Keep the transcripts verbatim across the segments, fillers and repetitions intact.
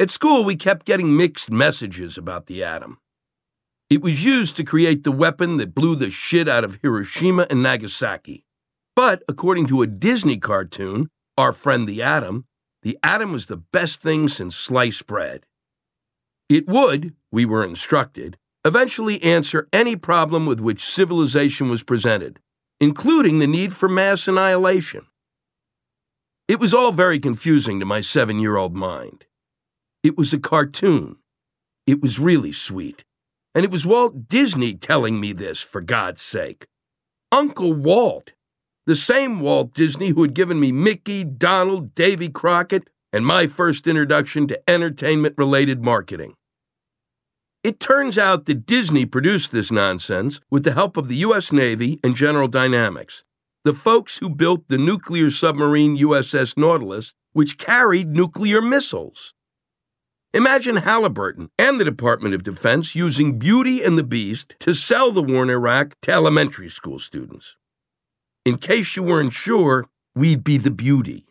At school, we kept getting mixed messages about the atom. It was used to create the weapon that blew the shit out of Hiroshima and Nagasaki. But according to a Disney cartoon, Our Friend the Atom, the atom was the best thing since sliced bread. It would, we were instructed, eventually answer any problem with which civilization was presented, including the need for mass annihilation. It was all very confusing to my seven-year-old mind. It was a cartoon. It was really sweet. And it was Walt Disney telling me this, for God's sake. Uncle Walt, the same Walt Disney who had given me Mickey, Donald, Davy Crockett, and my first introduction to entertainment-related marketing. It turns out that Disney produced this nonsense with the help of the U S Navy and General Dynamics, the folks who built the nuclear submarine U S S Nautilus, which carried nuclear missiles. Imagine Halliburton and the Department of Defense using Beauty and the Beast to sell the war in Iraq to elementary school students. In case you weren't sure, we'd be the beauty.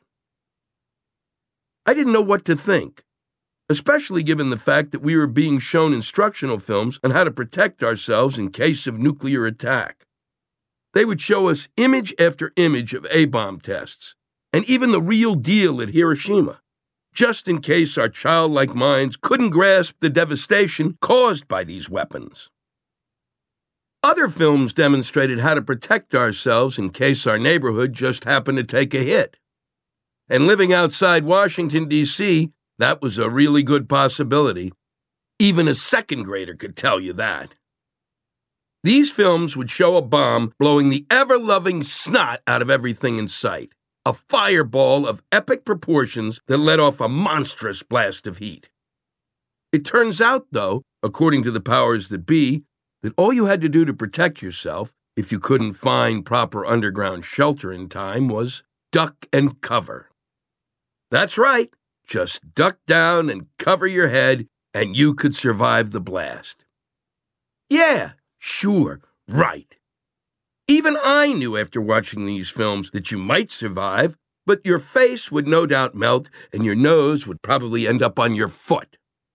I didn't know what to think, especially given the fact that we were being shown instructional films on how to protect ourselves in case of nuclear attack. They would show us image after image of A-bomb tests, and even the real deal at Hiroshima, just in case our childlike minds couldn't grasp the devastation caused by these weapons. Other films demonstrated how to protect ourselves in case our neighborhood just happened to take a hit. And living outside Washington, D C, that was a really good possibility. Even a second grader could tell you that. These films would show a bomb blowing the ever-loving snot out of everything in sight, a fireball of epic proportions that let off a monstrous blast of heat. It turns out, though, according to the powers that be, that all you had to do to protect yourself, if you couldn't find proper underground shelter in time, was duck and cover. That's right, just duck down and cover your head, and you could survive the blast. Yeah, sure, right. Even I knew after watching these films that you might survive, but your face would no doubt melt and your nose would probably end up on your foot.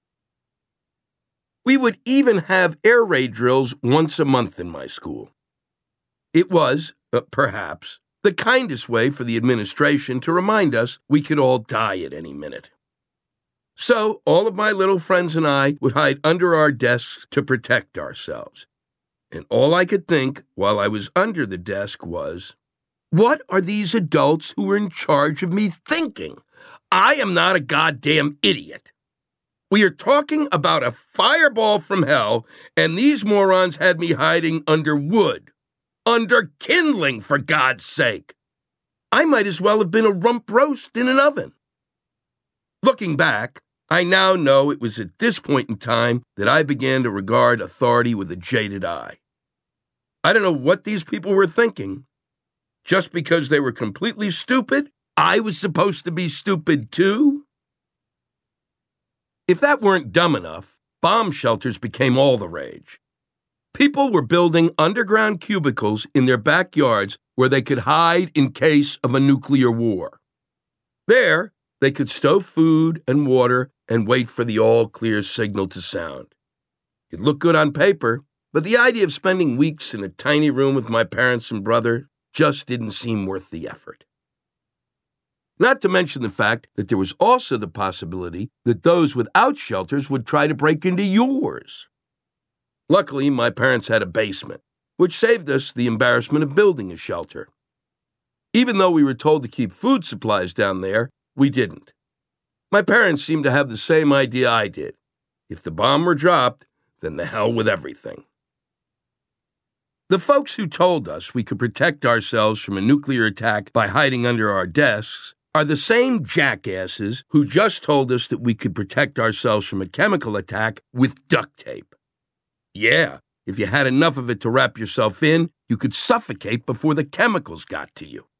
We would even have air raid drills once a month in my school. It was, uh, perhaps, the kindest way for the administration to remind us we could all die at any minute. So all of my little friends and I would hide under our desks to protect ourselves. And all I could think while I was under the desk was, what are these adults who are in charge of me thinking? I am not a goddamn idiot. We are talking about a fireball from hell, and these morons had me hiding under wood. Under kindling, for God's sake. I might as well have been a rump roast in an oven. Looking back, I now know it was at this point in time that I began to regard authority with a jaded eye. I don't know what these people were thinking. Just because they were completely stupid, I was supposed to be stupid too? If that weren't dumb enough, bomb shelters became all the rage. People were building underground cubicles in their backyards where they could hide in case of a nuclear war. There, they could stow food and water and wait for the all-clear signal to sound. It looked good on paper, but the idea of spending weeks in a tiny room with my parents and brother just didn't seem worth the effort. Not to mention the fact that there was also the possibility that those without shelters would try to break into yours. Luckily, my parents had a basement, which saved us the embarrassment of building a shelter. Even though we were told to keep food supplies down there, we didn't. My parents seemed to have the same idea I did. If the bomb were dropped, then the hell with everything. The folks who told us we could protect ourselves from a nuclear attack by hiding under our desks are the same jackasses who just told us that we could protect ourselves from a chemical attack with duct tape. Yeah, if you had enough of it to wrap yourself in, you could suffocate before the chemicals got to you.